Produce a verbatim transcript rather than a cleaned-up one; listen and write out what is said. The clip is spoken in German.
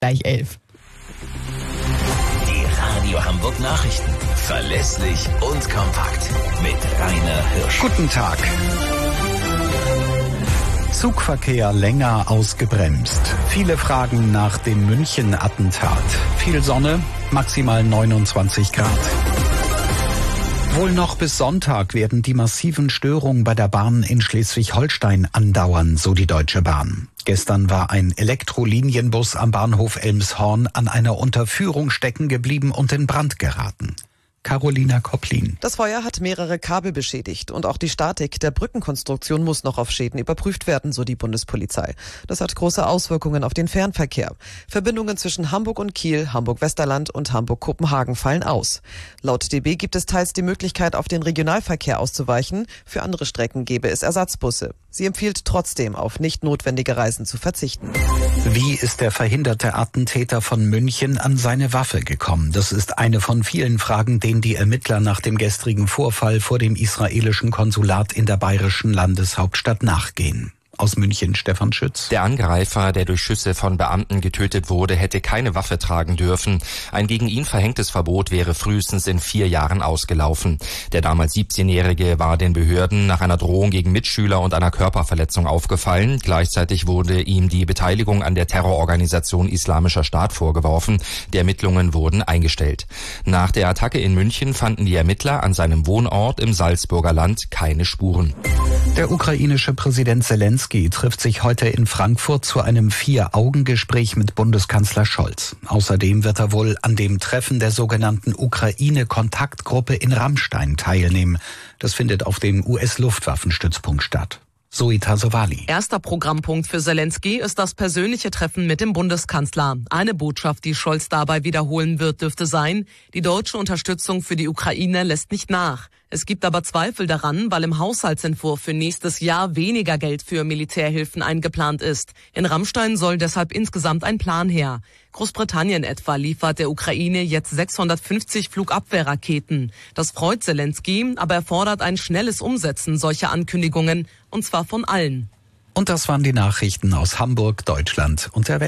Gleich elf. Die Radio Hamburg Nachrichten. Verlässlich und kompakt. Mit Rainer Hirsch. Guten Tag. Zugverkehr länger ausgebremst. Viele Fragen nach dem München-Attentat. Viel Sonne, maximal neunundzwanzig Grad. Wohl noch bis Sonntag werden die massiven Störungen bei der Bahn in Schleswig-Holstein andauern, so die Deutsche Bahn. Gestern war ein Elektrolinienbus am Bahnhof Elmshorn an einer Unterführung stecken geblieben und in Brand geraten. Carolina Kopplin. Das Feuer hat mehrere Kabel beschädigt und auch die Statik der Brückenkonstruktion muss noch auf Schäden überprüft werden, so die Bundespolizei. Das hat große Auswirkungen auf den Fernverkehr. Verbindungen zwischen Hamburg und Kiel, Hamburg-Westerland und Hamburg-Kopenhagen fallen aus. Laut D B gibt es teils die Möglichkeit, auf den Regionalverkehr auszuweichen. Für andere Strecken gäbe es Ersatzbusse. Sie empfiehlt trotzdem, auf nicht notwendige Reisen zu verzichten. Wie ist der verhinderte Attentäter von München an seine Waffe gekommen? Das ist eine von vielen Fragen, denen die Ermittler nach dem gestrigen Vorfall vor dem israelischen Konsulat in der bayerischen Landeshauptstadt nachgehen. Aus München, Stefan Schütz. Der Angreifer, der durch Schüsse von Beamten getötet wurde, hätte keine Waffe tragen dürfen. Ein gegen ihn verhängtes Verbot wäre frühestens in vier Jahren ausgelaufen. Der damals siebzehnjährige war den Behörden nach einer Drohung gegen Mitschüler und einer Körperverletzung aufgefallen. Gleichzeitig wurde ihm die Beteiligung an der Terrororganisation Islamischer Staat vorgeworfen. Die Ermittlungen wurden eingestellt. Nach der Attacke in München fanden die Ermittler an seinem Wohnort im Salzburger Land keine Spuren. Der ukrainische Präsident Zelensky trifft sich heute in Frankfurt zu einem Vier-Augen-Gespräch mit Bundeskanzler Scholz. Außerdem wird er wohl an dem Treffen der sogenannten Ukraine-Kontaktgruppe in Ramstein teilnehmen. Das findet auf dem U S-Luftwaffenstützpunkt statt. Zoe Tassovali. Erster Programmpunkt für Zelensky ist das persönliche Treffen mit dem Bundeskanzler. Eine Botschaft, die Scholz dabei wiederholen wird, dürfte sein: Die deutsche Unterstützung für die Ukraine lässt nicht nach. Es gibt aber Zweifel daran, weil im Haushaltsentwurf für nächstes Jahr weniger Geld für Militärhilfen eingeplant ist. In Ramstein soll deshalb insgesamt ein Plan her. Großbritannien etwa liefert der Ukraine jetzt sechshundertfünfzig Flugabwehrraketen. Das freut Zelensky, aber er fordert ein schnelles Umsetzen solcher Ankündigungen, und zwar von allen. Und das waren die Nachrichten aus Hamburg, Deutschland und der Welt.